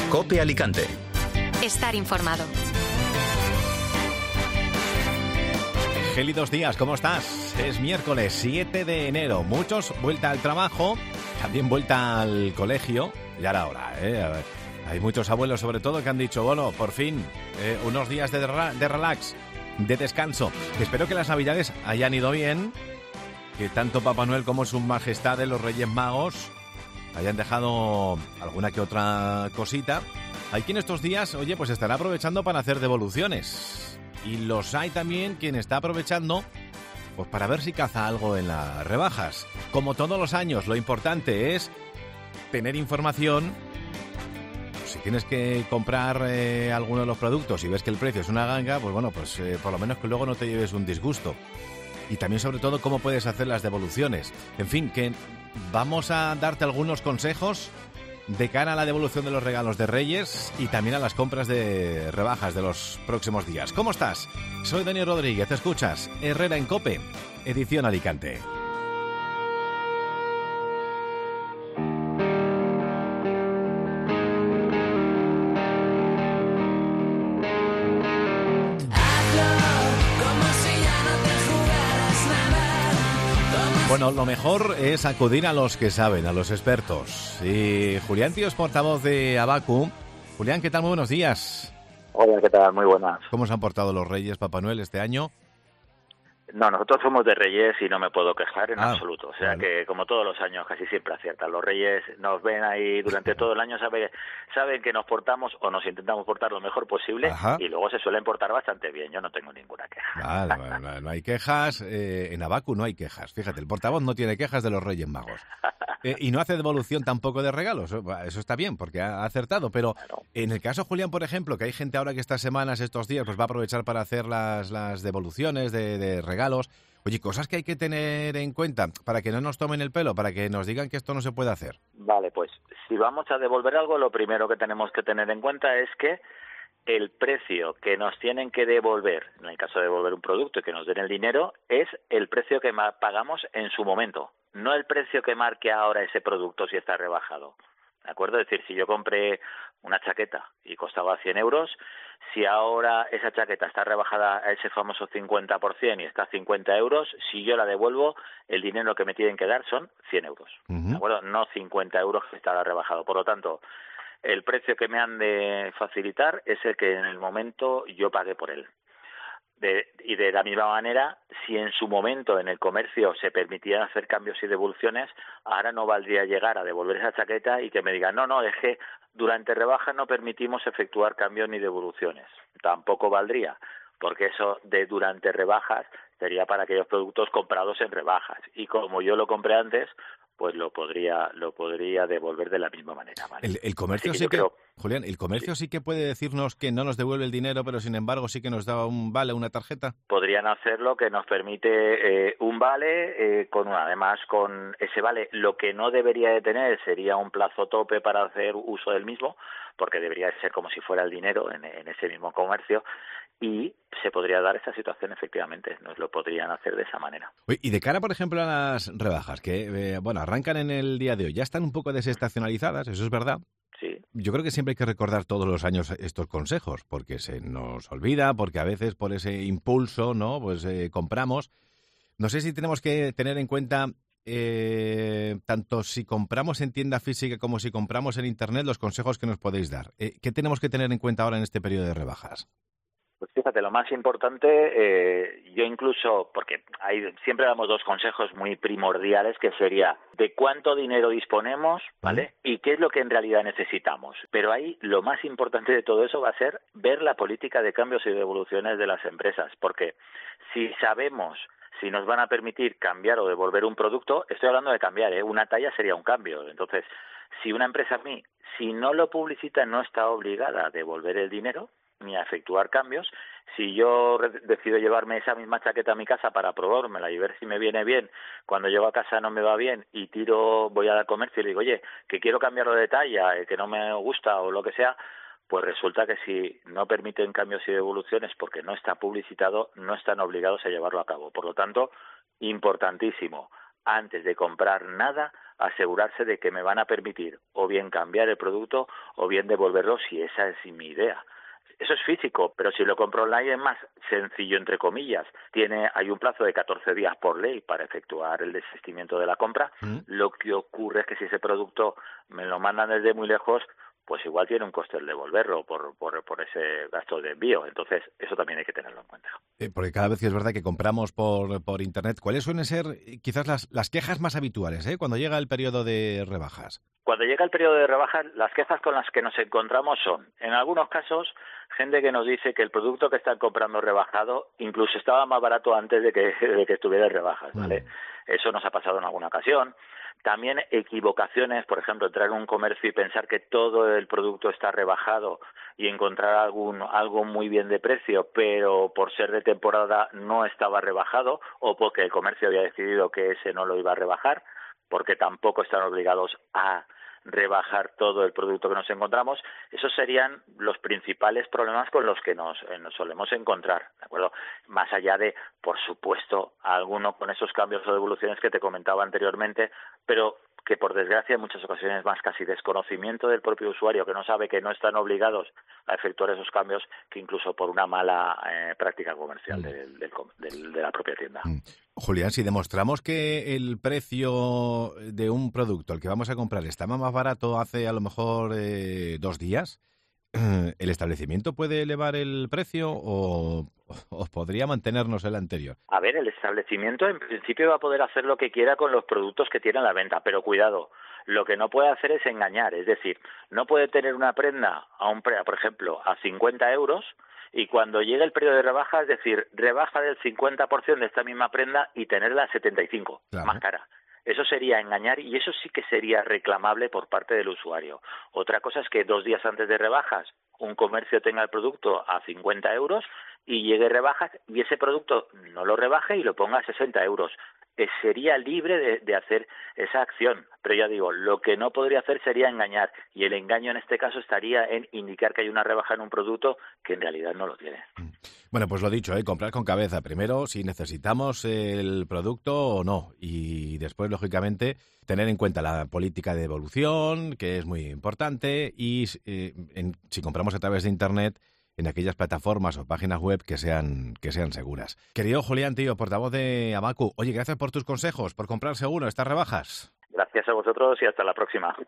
COPE Alicante. Estar informado. Gélidos días, ¿cómo estás? Es miércoles 7 de enero. Muchos vuelta al trabajo, también vuelta al colegio. Ya era hora, ¿eh? A ver, hay muchos abuelos, sobre todo, que han dicho, bueno, por fin, unos días de relax, de descanso. Espero que las Navidades hayan ido bien, que tanto Papá Noel como Sus Majestades, los Reyes Magos, hayan dejado alguna que otra cosita. Hay quien estos días, oye, pues estará aprovechando para hacer devoluciones. Y los hay también quien está aprovechando pues para ver si caza algo en las rebajas. Como todos los años, lo importante es tener información. Si tienes que comprar alguno de los productos y ves que el precio es una ganga, pues bueno, pues por lo menos que luego no te lleves un disgusto. Y también, sobre todo, cómo puedes hacer las devoluciones. En fin, que vamos a darte algunos consejos de cara a la devolución de los regalos de Reyes y también a las compras de rebajas de los próximos días. ¿Cómo estás? Soy Daniel Rodríguez, ¿te escuchas? Herrera en COPE, edición Alicante. Bueno, lo mejor es acudir a los que saben, a los expertos. Y Julián Tío es portavoz de Abacu. Julián, ¿qué tal? Muy buenos días. Hola, ¿qué tal? Muy buenas. ¿Cómo se han portado los Reyes, Papá Noel, este año? No, nosotros somos de Reyes y no me puedo quejar en absoluto. O sea, vale. que como todos los años casi siempre aciertan. Los Reyes nos ven ahí durante todo el año, saben que nos portamos o nos intentamos portar lo mejor posible. Ajá. Y luego se suelen portar bastante bien. Yo no tengo ninguna queja. Vale, no hay quejas. En Abacu no hay quejas. Fíjate, el portavoz no tiene quejas de los Reyes Magos. Y no hace devolución tampoco de regalos. Eso está bien, porque ha acertado. Pero claro, en el caso, Julián, por ejemplo, que hay gente ahora que estas semanas, estos días, pues va a aprovechar para hacer las devoluciones de regalos. Oye, cosas que hay que tener en cuenta para que no nos tomen el pelo, para que nos digan que esto no se puede hacer. Vale, pues si vamos a devolver algo, lo primero que tenemos que tener en cuenta es que el precio que nos tienen que devolver, en el caso de devolver un producto y que nos den el dinero, es el precio que pagamos en su momento, no el precio que marque ahora ese producto si está rebajado. ¿De acuerdo? Es decir, si yo compré una chaqueta y costaba 100 euros, si ahora esa chaqueta está rebajada a ese famoso 50% y está a 50 euros, si yo la devuelvo, el dinero que me tienen que dar son 100 euros. ¿De acuerdo? No 50 euros que estará rebajado. Por lo tanto, el precio que me han de facilitar es el que en el momento yo pagué por él. Y de la misma manera, si en su momento en el comercio se permitían hacer cambios y devoluciones, ahora no valdría llegar a devolver esa chaqueta y que me digan, no, es que durante rebaja no permitimos efectuar cambios ni devoluciones. Tampoco valdría, porque eso de durante rebajas sería para aquellos productos comprados en rebajas. Y como yo lo compré antes, pues lo podría devolver de la misma manera, ¿vale? El comercio sí que, Julián, el comercio sí que puede decirnos que no nos devuelve el dinero, pero sin embargo sí que nos da un vale, una tarjeta. Podrían hacerlo, que nos permite un vale, además con ese vale lo que no debería de tener sería un plazo tope para hacer uso del mismo, porque debería ser como si fuera el dinero en ese mismo comercio. Y se podría dar esa situación, efectivamente, nos lo podrían hacer de esa manera. Y de cara, por ejemplo, a las rebajas, que arrancan en el día de hoy, ya están un poco desestacionalizadas, eso es verdad. Sí. Yo creo que siempre hay que recordar todos los años estos consejos, porque se nos olvida, porque a veces por ese impulso, ¿no? Pues compramos. No sé si tenemos que tener en cuenta, tanto si compramos en tienda física como si compramos en Internet, los consejos que nos podéis dar. ¿Qué tenemos que tener en cuenta ahora en este periodo de rebajas? Pues fíjate, lo más importante, yo incluso, porque siempre damos dos consejos muy primordiales, que sería de cuánto dinero disponemos, ¿vale? Y qué es lo que en realidad necesitamos. Pero ahí lo más importante de todo eso va a ser ver la política de cambios y devoluciones de las empresas, porque si sabemos si nos van a permitir cambiar o devolver un producto, estoy hablando de cambiar, una talla sería un cambio. Entonces, si una empresa a mí, si no lo publicita, no está obligada a devolver el dinero ni a efectuar cambios. Si yo decido llevarme esa misma chaqueta a mi casa para probármela y ver si me viene bien, cuando llego a casa no me va bien y voy al comercio y le digo, oye, que quiero cambiarlo de talla, que no me gusta o lo que sea, pues resulta que si no permiten cambios y devoluciones porque no está publicitado, no están obligados a llevarlo a cabo. Por lo tanto, importantísimo, antes de comprar nada, asegurarse de que me van a permitir o bien cambiar el producto o bien devolverlo si esa es mi idea. Eso es físico, pero si lo compro online es más sencillo, entre comillas. Hay un plazo de 14 días por ley para efectuar el desistimiento de la compra. Lo que ocurre es que si ese producto me lo mandan desde muy lejos, pues igual tiene un coste el devolverlo por ese gasto de envío. Entonces, eso también hay que tenerlo en cuenta. Porque cada vez que es verdad que compramos por Internet, ¿cuáles suelen ser quizás las quejas más habituales cuando llega el periodo de rebajas? Cuando llega el periodo de rebajas, las quejas con las que nos encontramos son, en algunos casos, gente que nos dice que el producto que están comprando rebajado incluso estaba más barato antes de que estuviera en rebajas, ¿vale? Eso nos ha pasado en alguna ocasión. También equivocaciones, por ejemplo, entrar en un comercio y pensar que todo el producto está rebajado y encontrar algo muy bien de precio, pero por ser de temporada no estaba rebajado, o porque el comercio había decidido que ese no lo iba a rebajar, porque tampoco están obligados a rebajar todo el producto que nos encontramos. Esos serían los principales problemas con los que nos solemos encontrar, ¿de acuerdo? Más allá de, por supuesto, alguno con esos cambios o devoluciones que te comentaba anteriormente, pero que por desgracia en muchas ocasiones más casi desconocimiento del propio usuario, que no sabe que no están obligados a efectuar esos cambios, que incluso por una mala práctica comercial de la propia tienda. Julián, si demostramos que el precio de un producto, el que vamos a comprar, estaba más barato hace a lo mejor 2 días, ¿el establecimiento puede elevar el precio o podría mantenernos el anterior? A ver, el establecimiento en principio va a poder hacer lo que quiera con los productos que tiene a la venta, pero cuidado, lo que no puede hacer es engañar, es decir, no puede tener una prenda por ejemplo, a 50 euros y cuando llegue el periodo de rebaja, es decir, rebaja del 50% de esta misma prenda y tenerla a 75, claro, más cara. Eso sería engañar y eso sí que sería reclamable por parte del usuario. Otra cosa es que 2 días antes de rebajas un comercio tenga el producto a 50 euros y llegue rebajas y ese producto no lo rebaje y lo ponga a 60 euros. Sería libre de hacer esa acción, pero ya digo, lo que no podría hacer sería engañar y el engaño en este caso estaría en indicar que hay una rebaja en un producto que en realidad no lo tiene. Bueno, pues lo dicho, comprar con cabeza. Primero, si necesitamos el producto o no. Y después, lógicamente, tener en cuenta la política de devolución, que es muy importante. Y si compramos a través de Internet, en aquellas plataformas o páginas web que sean seguras. Querido Julián, tío, portavoz de Abacu, oye, gracias por tus consejos, por comprar seguro estas rebajas. Gracias a vosotros y hasta la próxima.